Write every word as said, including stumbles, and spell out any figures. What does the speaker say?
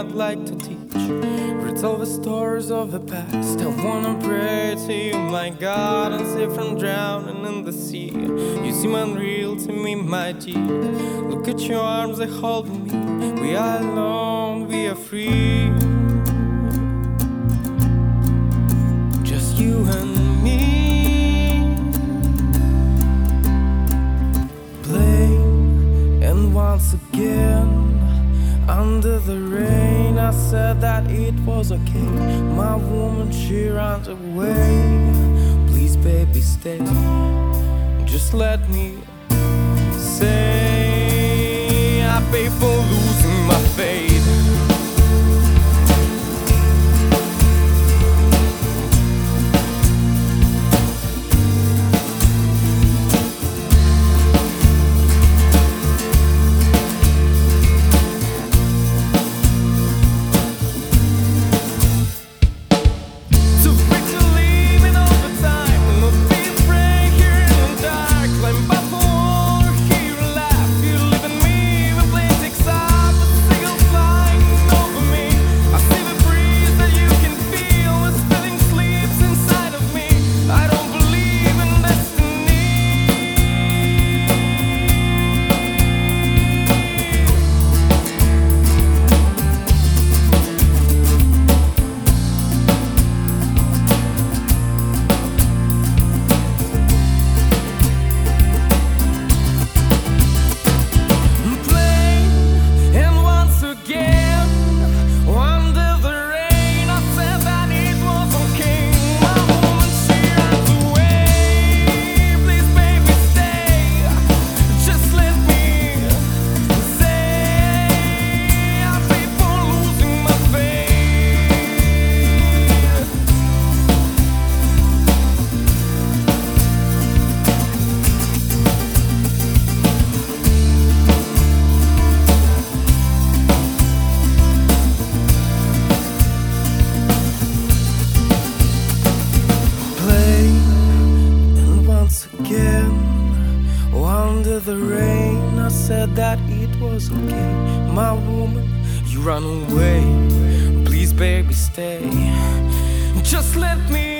I'd like to teach. Retell the stories of the past. I wanna pray to you, my God, and save from drowning in the sea. You seem unreal to me, my dear. Look at your arms, they hold me. We are alone, we are free. Just you and me. Playing, and once again, under the rain, I said that it was okay. My woman, she runs away. Please, baby, stay. Just let me say I pay for losing my faith. Under the rain, I said that it was okay. My woman, you run away. Please, baby, stay. Just let me